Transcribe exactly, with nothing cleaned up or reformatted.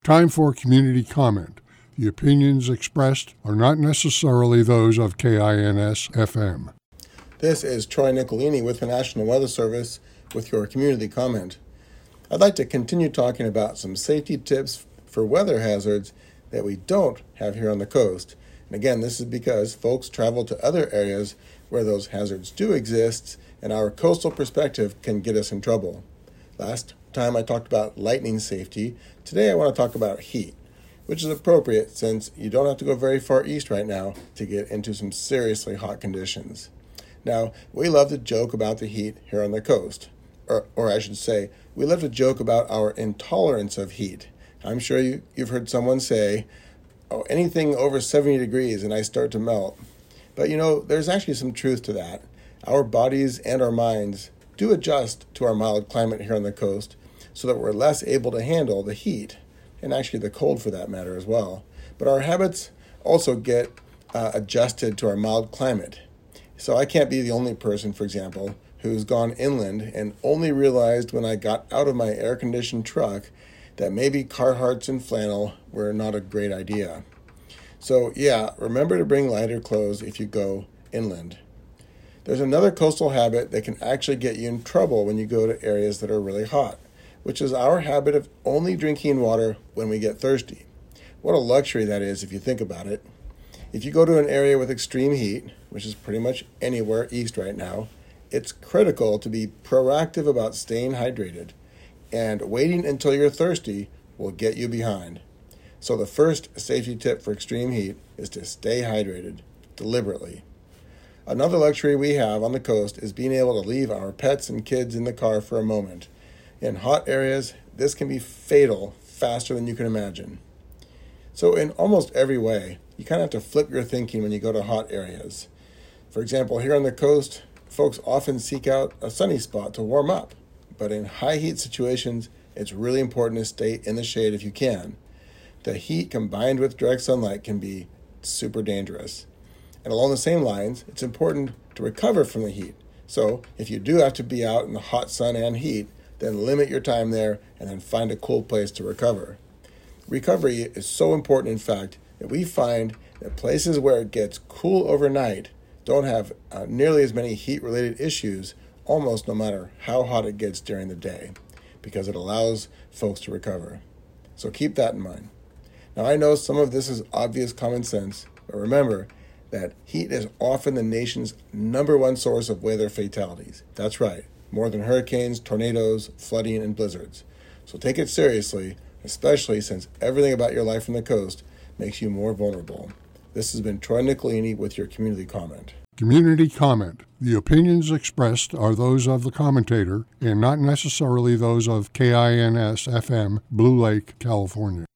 Time for community comment. The opinions expressed are not necessarily those of K I N S F M. This is Troy Nicolini with the National Weather Service with your community comment. I'd like to continue talking about some safety tips for weather hazards that we don't have here on the coast. And again, this is because folks travel to other areas where those hazards do exist, and our coastal perspective can get us in trouble. Last time I talked about lightning safety. Today I want to talk about heat, which is appropriate since you don't have to go very far east right now to get into some seriously hot conditions. Now, we love to joke about the heat here on the coast, or, or I should say, we love to joke about our intolerance of heat. I'm sure you, you've heard someone say, oh, anything over seventy degrees and I start to melt. But you know, there's actually some truth to that. Our bodies and our minds do adjust to our mild climate here on the coast so that we're less able to handle the heat, and actually the cold for that matter as well. But our habits also get uh, adjusted to our mild climate. So I can't be the only person, for example, who's gone inland and only realized when I got out of my air-conditioned truck that maybe Carhartts and flannel were not a great idea. So yeah, remember to bring lighter clothes if you go inland. There's another coastal habit that can actually get you in trouble when you go to areas that are really hot, which is our habit of only drinking water when we get thirsty. What a luxury that is if you think about it. If you go to an area with extreme heat, which is pretty much anywhere east right now, it's critical to be proactive about staying hydrated, and waiting until you're thirsty will get you behind. So the first safety tip for extreme heat is to stay hydrated deliberately. Another luxury we have on the coast is being able to leave our pets and kids in the car for a moment. In hot areas, this can be fatal faster than you can imagine. So in almost every way, you kind of have to flip your thinking when you go to hot areas. For example, here on the coast, folks often seek out a sunny spot to warm up. But in high heat situations, it's really important to stay in the shade if you can. The heat combined with direct sunlight can be super dangerous. And along the same lines, it's important to recover from the heat. So if you do have to be out in the hot sun and heat, then limit your time there and then find a cool place to recover. Recovery is so important, in fact, that we find that places where it gets cool overnight don't have uh, nearly as many heat-related issues almost no matter how hot it gets during the day, because it allows folks to recover. So keep that in mind. Now, I know some of this is obvious common sense, but remember that heat is often the nation's number one source of weather fatalities. That's right, more than hurricanes, tornadoes, flooding, and blizzards. So take it seriously, especially since everything about your life on the coast makes you more vulnerable. This has been Troy Nicolini with your community comment. Community comment. The opinions expressed are those of the commentator and not necessarily those of K I N S F M, Blue Lake, California.